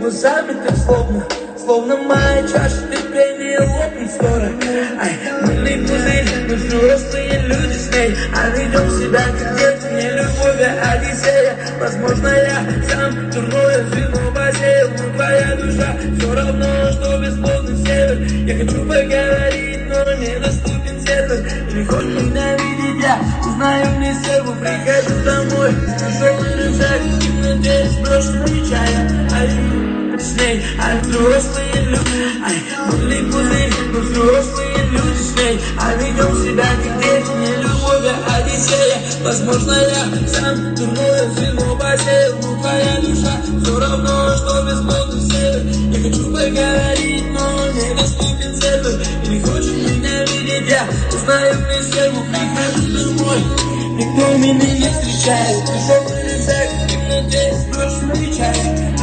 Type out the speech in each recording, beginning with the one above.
глазами так словно моя чаша терпения лопнет скоро. Ай, мыльный пузырь, мы взрослые люди с ней, а ведем себя как дети, не любовь, а Одиссея. Возможно, я сам дурное звено посеял, но твоя душа все равно, что бесплодный север. Я хочу поговорить, но недоступен сервер. Не хочешь ненавидеть, я узнаю мне серву, прихожу домой, тяжелый рюкзак, в темноте сброшенный чая. Ай, с ней, а взрослые люди, ай, мыльный пузырь, мы взрослые люди с ней, а ведем себя как дети, не любовь, а Одиссея. Возможно, я сам дурное звено посеял, но твоя душа все равно, что бесплодный север. Я хочу поговорить, но недоступен сервер. И не хочет меня видеть, я узнаю мне серву, прихожу домой, никто меня не встречает. Тяжелый рюкзак, в темноте сброшенный чай.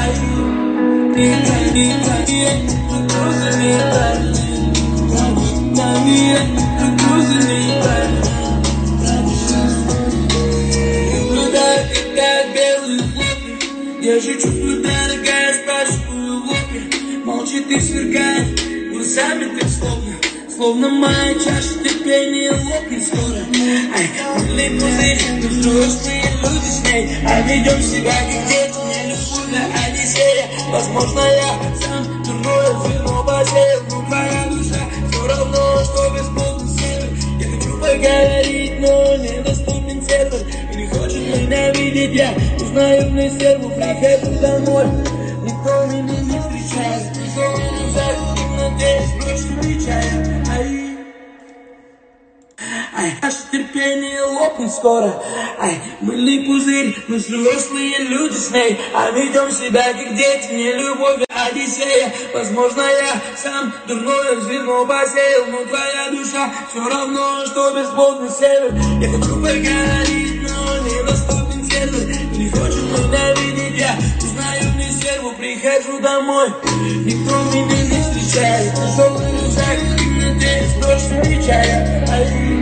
Я же чувствую, дорогая, спрашиваю в лобби. Молчит и сверкает глазами так словно моя чаша терпения лопнет скоро. Ай, мыльный пузырь, мы взрослые люди с ней, а ведем себя как дети, не любовь, а Одиссея. Возможно, я сам дурное звено посеял, но твоя душа все равно, что бесплодный север. Я хочу поговорить, но недоступен сервер. И не хочет меня видеть, я узнаю мне серву, прихожу домой, никто меня не встречает. Тяжелый рюкзак, в темноте сброшенный чай. Ай, наше терпение лопнет скоро. Ай, мыльный пузырь, мы взрослые люди с ней, а ведем себя как дети, не любовь, а Одиссея. Возможно, я сам дурное звено посеял, но твоя душа все равно, что бесплодный север. Я хочу поговорить, но недоступен сервер. И не хочет меня видеть, я узнаю мне серву, прихожу домой, никто меня не встречает. Тяжелый рюкзак, в темноте сброшенный чай.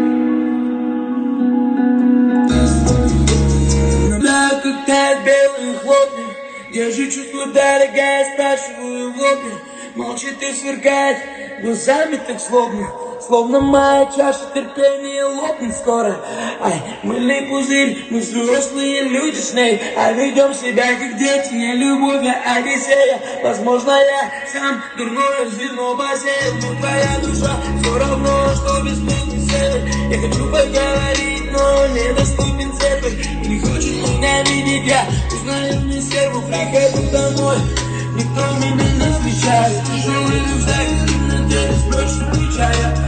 Как белые хлопья, держи чувство, дорогая, спрашиваю в лобби. Молчит и сверкает глазами так словно моя чаша терпения лопнет скоро. Ай, мыльный пузырь, мы взрослые люди с ней, а ведем себя как дети, не любовь, а Одиссея. Возможно, я сам дурное звено посеял, но твоя душа все равно, что бесплодный север. Я хочу поговорить, но недоступен сервер. И не хочет меня видеть, я узнаю мне серву, прихожу домой, никто меня не встречает. Тяжелый рюкзак, в темноте сброшенный чая.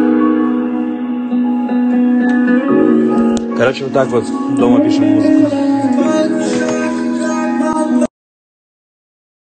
Короче, вот так вот дома пишем музыку.